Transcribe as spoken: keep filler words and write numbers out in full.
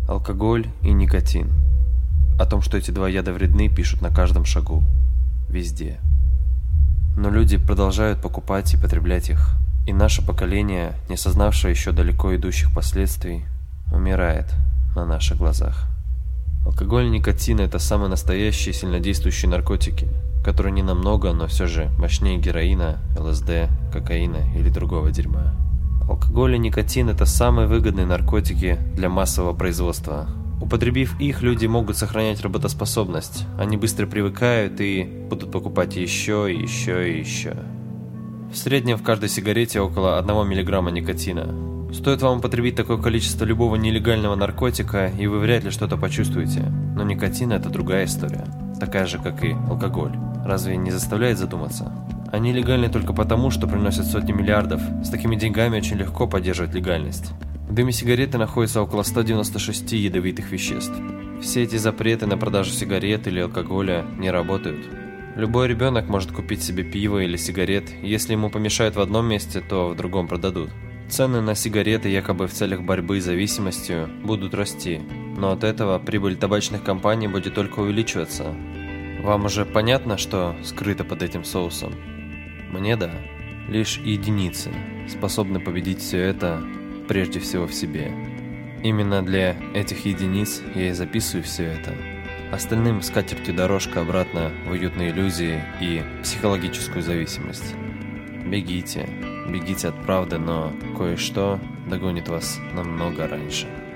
Алкоголь и никотин. О том, что эти два яда вредны, пишут на каждом шагу. Везде. Но люди продолжают покупать и потреблять их. И наше поколение, не осознавшее еще далеко идущих последствий, умирает на наших глазах. Алкоголь и никотин – это самые настоящие сильнодействующие наркотики, которые не намного, но все же мощнее героина, ЛСД, кокаина или другого дерьма. Алкоголь и никотин – это самые выгодные наркотики для массового производства. Употребив их, люди могут сохранять работоспособность. Они быстро привыкают и будут покупать еще, и еще, и еще. В среднем в каждой сигарете около одного миллиграмма никотина. Стоит вам употребить такое количество любого нелегального наркотика, и вы вряд ли что-то почувствуете. Но никотин – это другая история. Такая же, как и алкоголь. Разве не заставляет задуматься? Они легальны только потому, что приносят сотни миллиардов. С такими деньгами очень легко поддерживать легальность. В дыме сигареты находится около ста девяноста шести ядовитых веществ. Все эти запреты на продажу сигарет или алкоголя не работают. Любой ребенок может купить себе пиво или сигарет, если ему помешают в одном месте, то в другом продадут. Цены на сигареты якобы в целях борьбы с зависимостью будут расти, но от этого прибыль табачных компаний будет только увеличиваться. Вам уже понятно, что скрыто под этим соусом? Мне да. Лишь единицы способны победить все это прежде всего в себе. Именно для этих единиц я и записываю все это. Остальным с катертью дорожка обратно в уютные иллюзии и психологическую зависимость. Бегите, бегите от правды, но кое-что догонит вас намного раньше.